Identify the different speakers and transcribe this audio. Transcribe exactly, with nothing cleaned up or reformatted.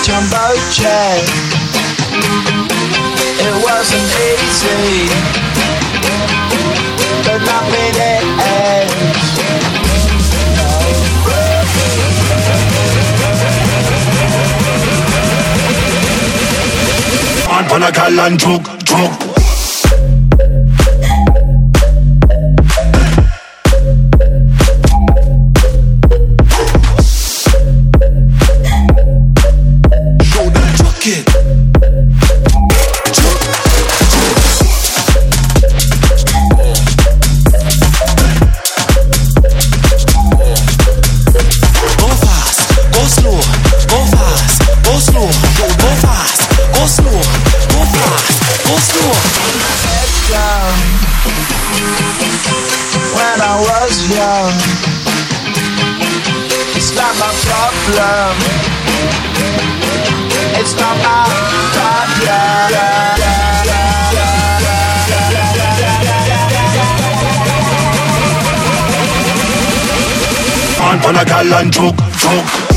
Speaker 1: jumbo jet. It wasn't easy, but nothing it ends.
Speaker 2: Man pan a gal and drug, drug.
Speaker 1: Young, it's not my problem. It's not my problem.
Speaker 2: Man pan a gal and drug, drug.